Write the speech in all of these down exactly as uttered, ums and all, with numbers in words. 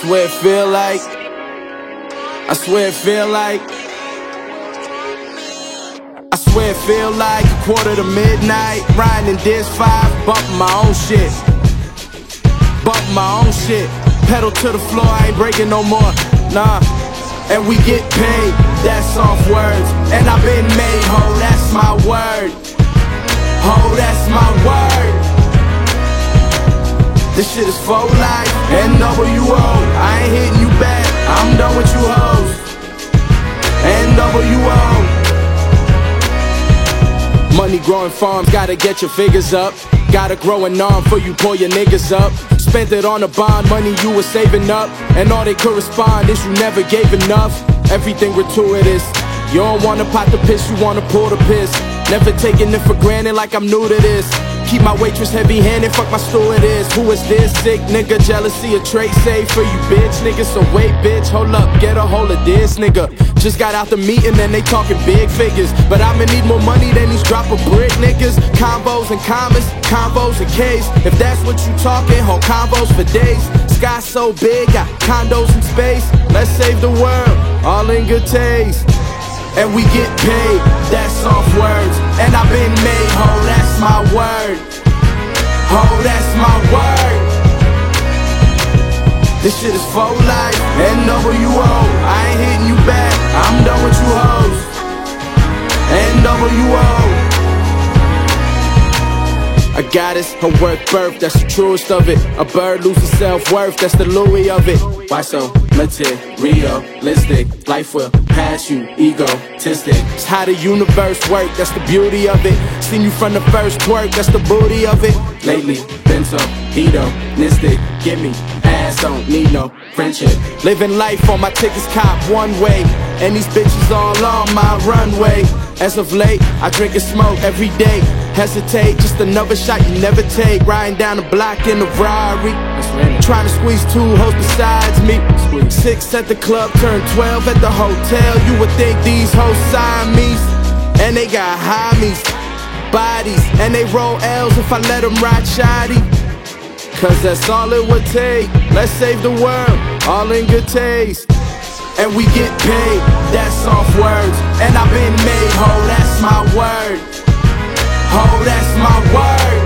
swear it feel like, I swear it feel like, I swear it feel like a quarter to midnight, riding in Diz five, bumping my own shit, bumping my own shit, pedal to the floor, I ain't breaking no more, nah. And we get paid, that's soft words, and I've been made, ho, that's my word, ho, that's my word. This shit is for life, N W O, I ain't hitting you back, I'm done with you hoes, N W O. Money growing farms, gotta get your figures up, gotta grow an arm for you pull your niggas up. Spent it on a bond, money you were saving up, and all they correspond is you never gave enough. Everything gratuitous, you don't wanna pop the piss, you wanna pull the piss. Never taking it for granted like I'm new to this. Keep my waitress heavy-handed, fuck my stewardess. Who is this? Sick nigga, jealousy a trait safe for you bitch nigga. So wait bitch, hold up, get a hold of this nigga. Just got out the meeting and they talking big figures, but I'ma need more money than these drop a brick niggas. Combos and commas, combos and K's. If that's what you talking, hold combos for days. Sky so big, got condos in space. Let's save the world, all in good taste. And we get paid, that's soft words, and I've been made, ho, that's my word, ho, that's my word. This shit is for life, N W O, I ain't hitting you back, I'm done with you hoes, N W O. A goddess, her work birth, that's the truest of it. A bird loses self-worth, that's the Louis of it. Why so materialistic? Life will pass you, egotistic. It's how the universe work, that's the beauty of it. Seen you from the first twerk, that's the booty of it. Lately, been so hedonistic. Give me ass, don't need no friendship. Living life on my tickets cop one way, and these bitches all on my runway. As of late, I drink and smoke every day. Hesitate, just another shot you never take. Riding down the block in a Ferrari, trying to squeeze two hoes besides me. Six at the club, turn twelve at the hotel. You would think these hoes Siamese, and they got homies, bodies, and they roll L's if I let them ride shoddy. Cause that's all it would take. Let's save the world, all in good taste. And we get paid, that's soft words, and I've been made, ho, that's my word, ho, that's my word.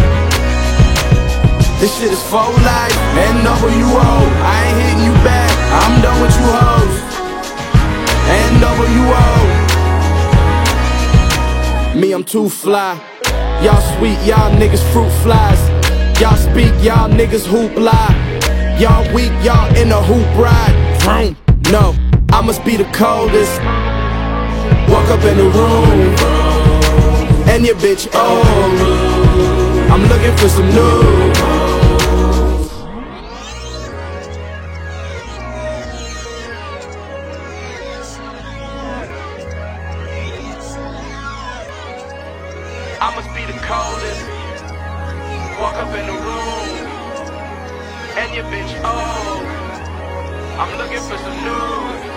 This shit is for life, N W O, I ain't hitting you back, I'm done with you hoes, N W O. Me, I'm too fly, y'all sweet, y'all niggas fruit flies. Y'all speak, y'all niggas hoop lie. Y'all weak, y'all in a hoop ride. Vroom. No, I must be the coldest. Walk up in the room, and your bitch old. I'm looking for some new. I must be the coldest. Walk up in the room, and your bitch old. I'm looking for some news.